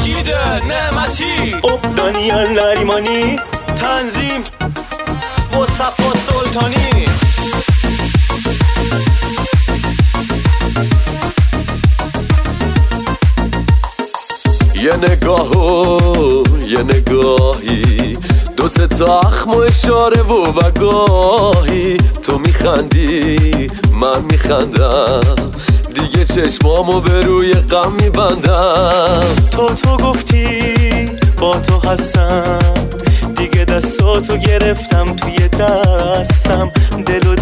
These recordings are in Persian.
مجید نعمتی، دانیال نریمانی، تنظیم مصطفی سلطانی. یه نگاه و یه نگاهی، دو سه تا اخم و اشاره و وگاهی، تو میخندی من میخندم، دیگه چشمامو به روی غم میبندم. تو گفتی با تو هستم، دیگه دستاتو گرفتم توی دستم، دلو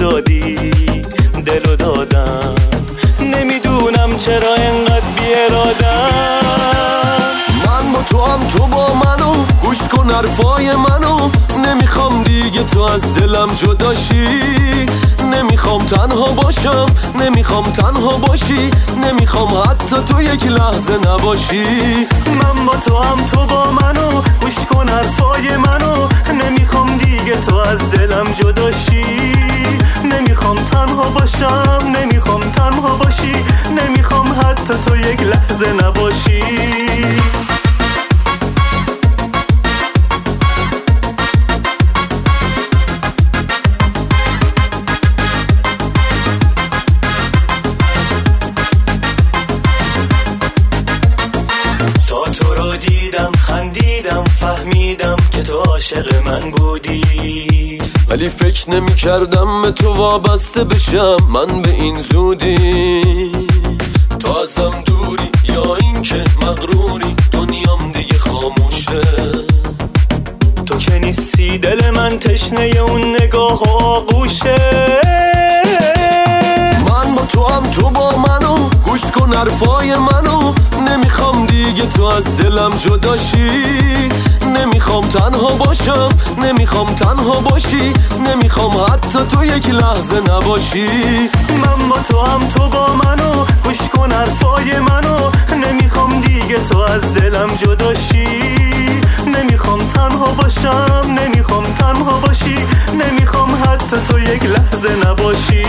دادم، نمیدونم چرا انقدر بی‌ارادم. من با تو هم تو با منو، گوش کن حرفای منو، نمیخوام دیگه تو از دلم جداشی، نمیخوام تنها باشم، نمیخوام تنها باشی، نمیخوام حتی تو یک لحظه نباشی. من با تو هم تو با منو، گوش کن حرفای منو، نمیخوام دیگه تو از دلم جداشی، نمیخوام تنها باشم، نمیخوام تنها باشی، نمیخوام حتی تو یک لحظه نباشی. خندیدم فهمیدم که تو عاشق من بودی، ولی فکر نمی کردم به تو وابسته بشم من به این زودی. تو ازم دوری یا این که مغروری، دنیام دیگه خاموشه. تو که نیستی دل من تشنه اون نگاه و آغوشه. من با تو هم تو با منو، گوش کن حرفای منو، نمیخوام دیگه تو از دلم جداشی، نمیخوام تنها باشم، نمیخوام تنها باشی، نمیخوام حتی تو یک لحظه نباشی. من با تو هم تو با منو، گوش کن حرفای منو، نمیخوام دیگه تو از دلم جداشی، نمیخوام تنها باشم، نمیخوام تنها باشی، نمیخوام حتی تو یک لحظه نباشی.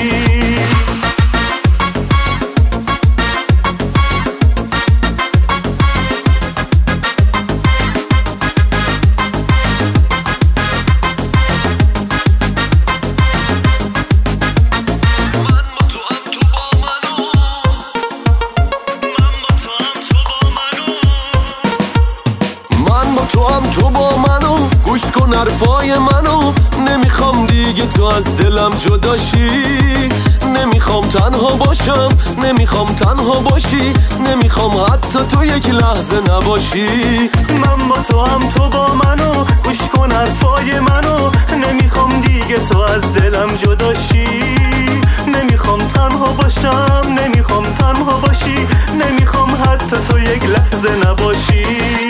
تو هم تو با منو، گوش کن حرفای منو، نمیخوام دیگه تو از دلم جداشی، نمیخوام تنها باشم، نمیخوام تنها باشی، نمیخوام حتی تو یک لحظه نباشی. من با تو هم تو با منو، گوش کن حرفای منو، نمیخوام دیگه تو از دلم جداشی، نمیخوام تنها باشم، نمیخوام تنها باشی، نمیخوام حتی تو یک لحظه نباشی.